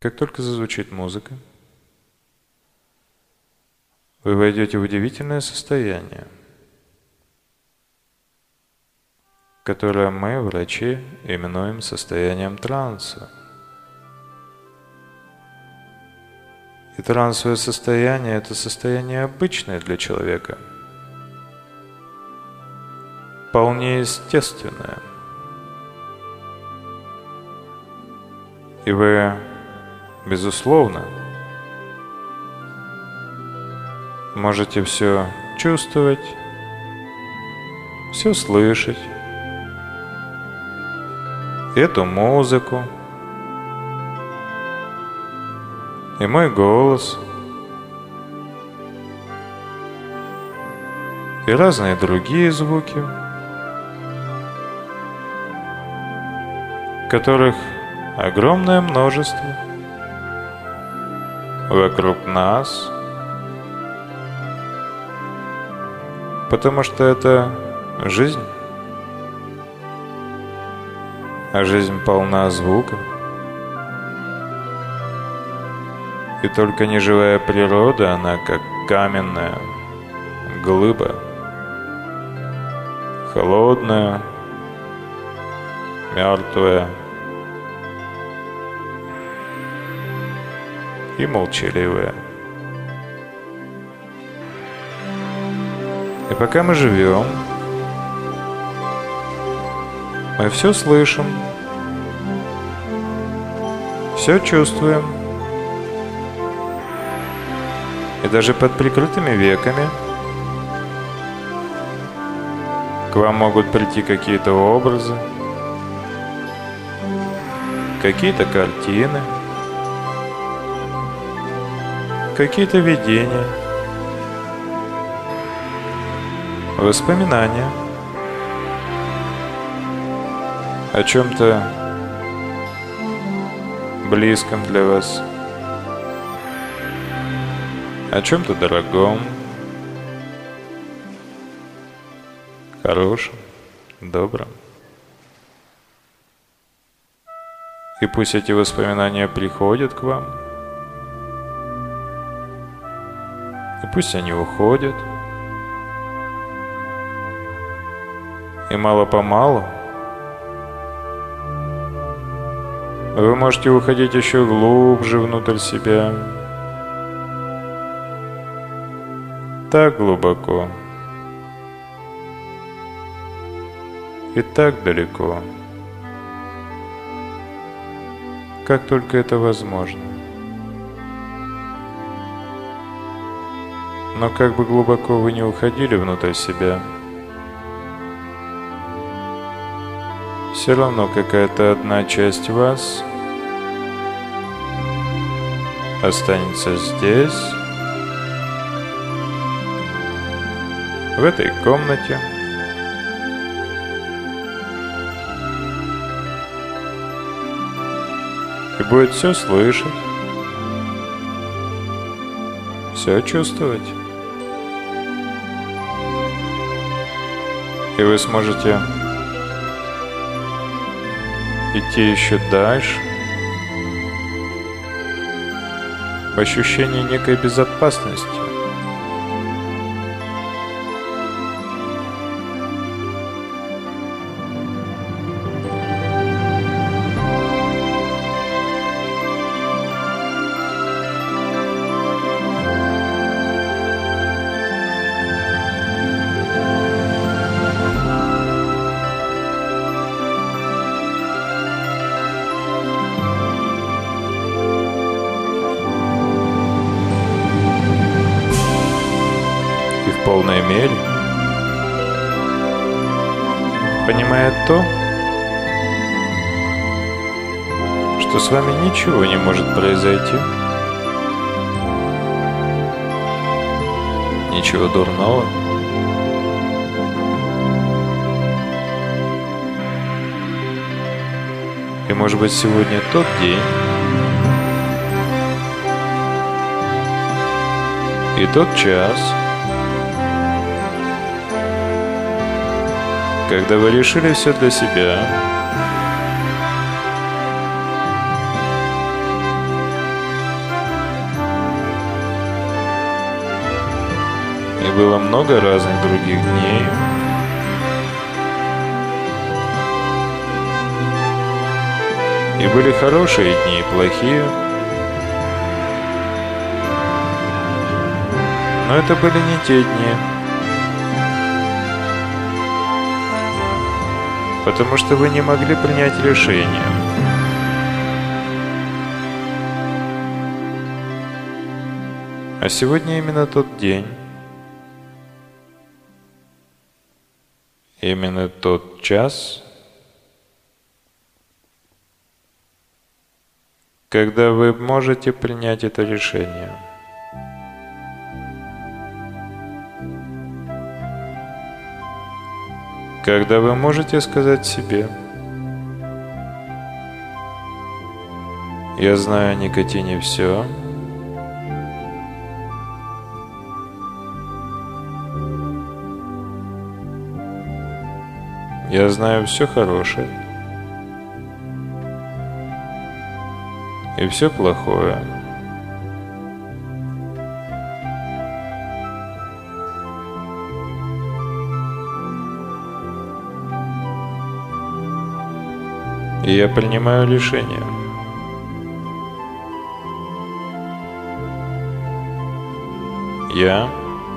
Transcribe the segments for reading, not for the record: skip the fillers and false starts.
Как только зазвучит музыка, вы войдете в удивительное состояние, которое мы, врачи, именуем состоянием транса. И трансовое состояние – это состояние обычное для человека, вполне естественное. И вы, безусловно, можете все чувствовать, все слышать, эту музыку, и мой голос, и разные другие звуки, которых огромное множество вокруг нас, потому что это жизнь, а жизнь полна звуков. И только неживая природа, она как каменная глыба, холодная, мертвая и молчаливая. И пока мы живем, мы все слышим, все чувствуем. И даже под прикрытыми веками к вам могут прийти какие-то образы, какие-то картины, какие-то видения, воспоминания о чем-то близком для вас, о чем-то дорогом, хорошем, добром. И пусть эти воспоминания приходят к вам, и пусть они уходят, и мало-помалу вы можете уходить еще глубже внутрь себя, так глубоко и так далеко, как только это возможно. Но как бы глубоко вы не уходили внутрь себя, все равно какая-то одна часть вас останется здесь, в этой комнате, и будет все слышать, все чувствовать. И вы сможете идти еще дальше в ощущении некой безопасности. В полной мере понимает то, что с вами ничего не может произойти, ничего дурного. И может быть сегодня тот день и тот час, когда вы решили все для себя, И было много разных других дней. И были хорошие дни, и плохие. Но это были не те дни. Потому что вы не могли принять решение. А сегодня именно тот день. Именно тот час, когда вы можете принять это решение. Когда вы можете сказать себе: я знаю о никотине все, я знаю все хорошее и все плохое. И я принимаю решение. Я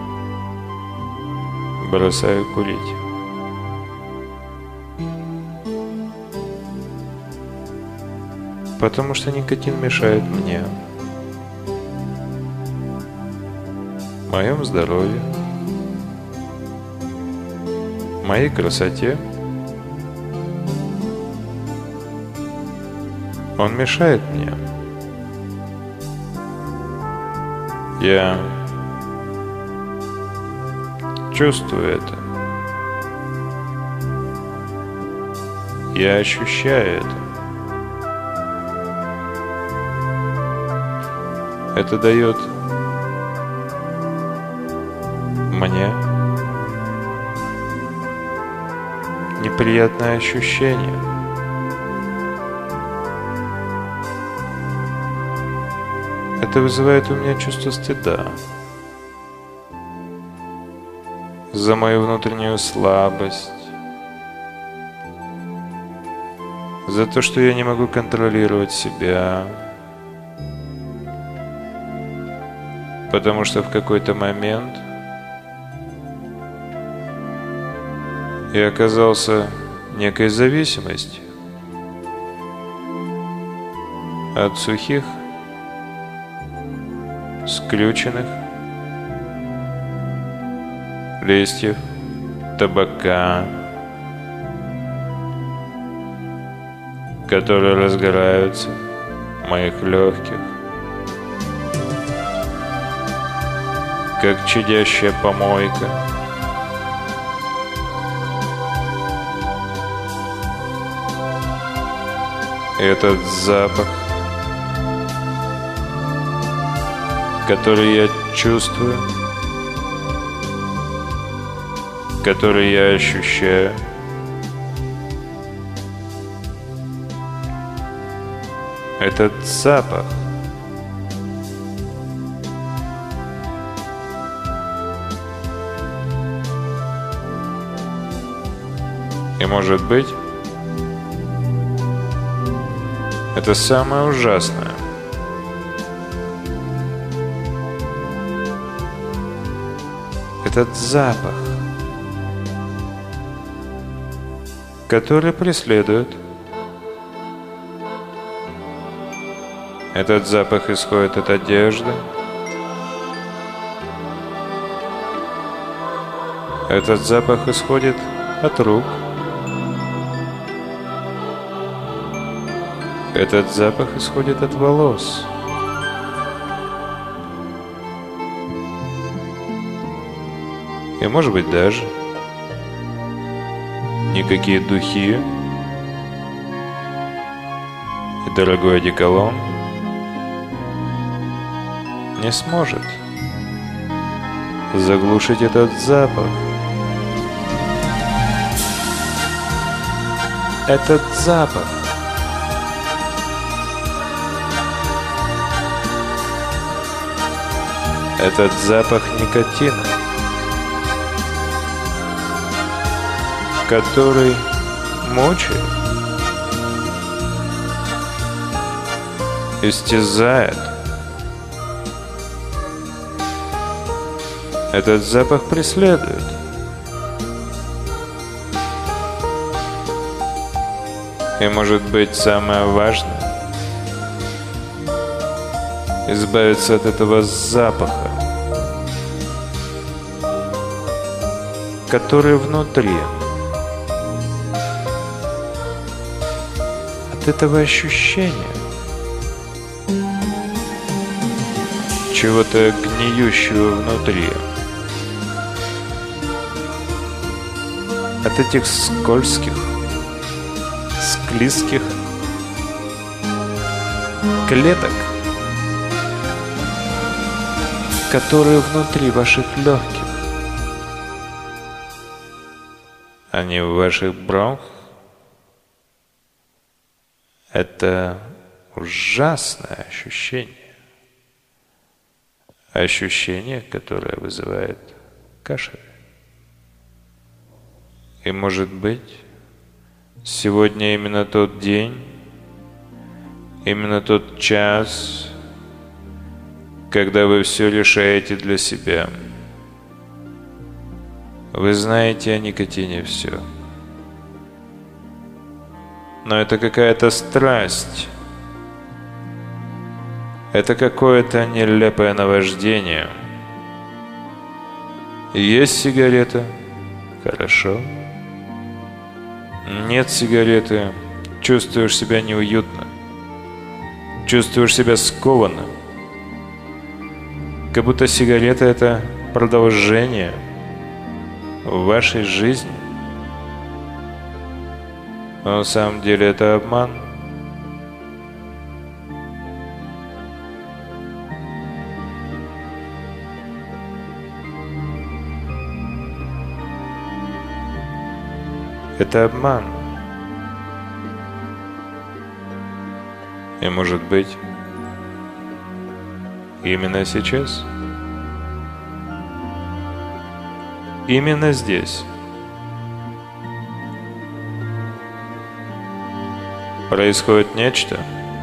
бросаю курить. Потому что никотин мешает мне, моем здоровье, моей красоте. Он мешает мне. Я чувствую это. Я ощущаю это. Это дает мне неприятное ощущение. Это вызывает у меня чувство стыда за мою внутреннюю слабость, за то, что я не могу контролировать себя, потому что в какой-то момент я оказался в некой зависимости от сухих, скрюченных листьев табака, которые разгораются в моих легких, как чадящая помойка. Этот запах, который я чувствую, который я ощущаю, этот запах и, может быть, это самое ужасное. Этот запах, который преследует. Этот запах исходит от одежды. Этот запах исходит от рук. Этот запах исходит от волос. И, может быть, даже никакие духи и дорогой одеколон не сможет заглушить этот запах. Этот запах. Этот запах никотина. который мучает, истязает. Этот запах преследует. И, может быть, самое важное — избавиться от этого запаха, который внутри. От этого ощущения чего-то гниющего внутри. От этих скользких, склизких клеток, которые внутри ваших легких. Они в ваших бронхах. Это ужасное ощущение. Ощущение, которое вызывает кашель. И, может быть, сегодня именно тот день, именно тот час, когда вы все решаете для себя. Вы знаете о никотине все. Но это какая-то страсть. Это какое-то нелепое наваждение. Есть сигарета — хорошо. Нет сигареты — чувствуешь себя неуютно. Чувствуешь себя скованно. Как будто сигарета — это продолжение в вашей жизни. Но на самом деле это обман. Это обман. И, может быть, именно сейчас, именно здесь происходит нечто,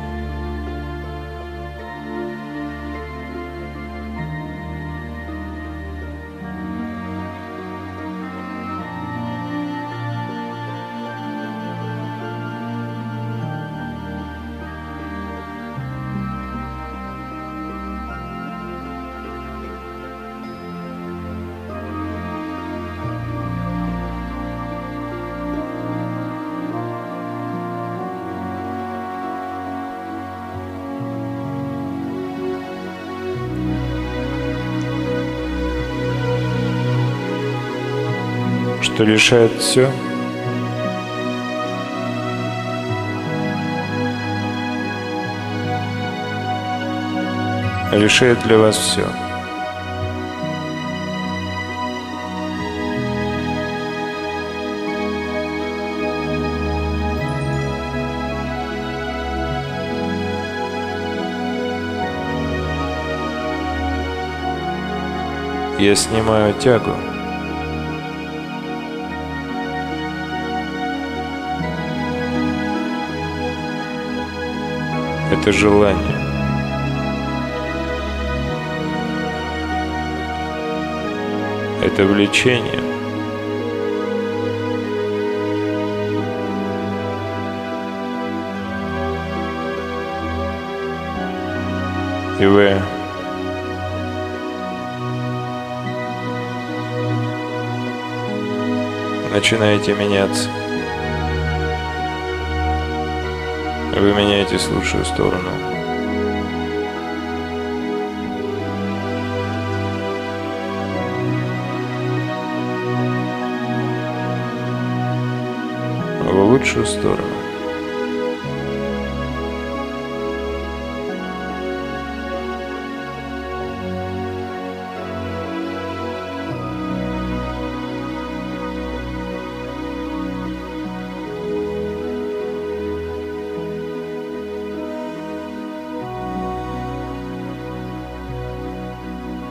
что решает все. Решает для вас все. Я снимаю тягу. Это желание. Это влечение. И вы начинаете меняться. Вы меняетесь в лучшую сторону. В лучшую сторону.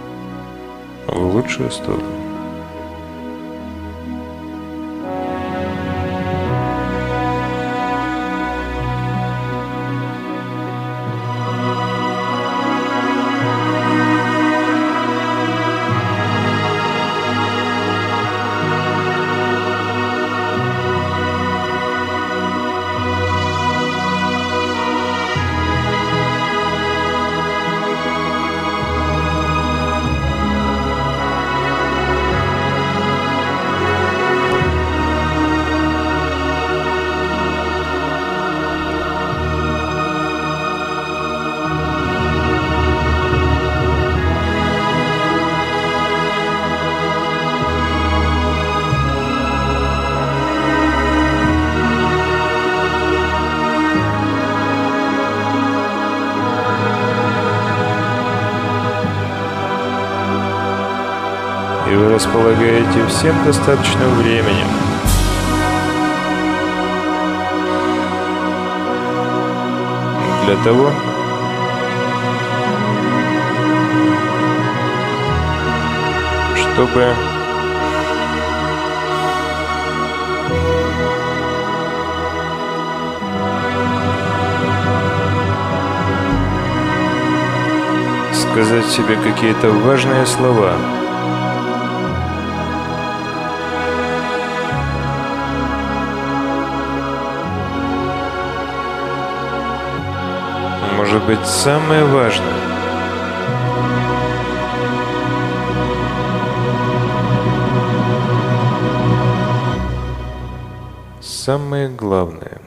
В лучшую сторону. и вы располагаете всем достаточным временем. Для того, чтобы сказать себе какие-то важные слова. Может быть, самое важное. Самое главное.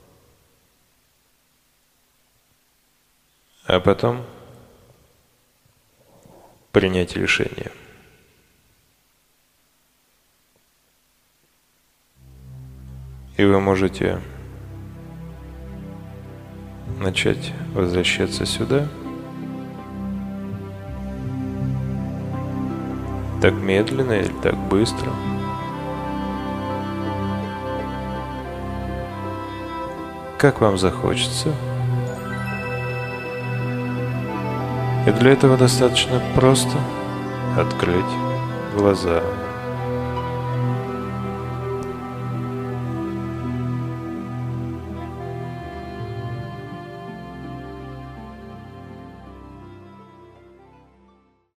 А потом принять решение. И вы можете начать возвращаться сюда. Так медленно или так быстро. Как вам захочется. И для этого достаточно просто открыть глаза.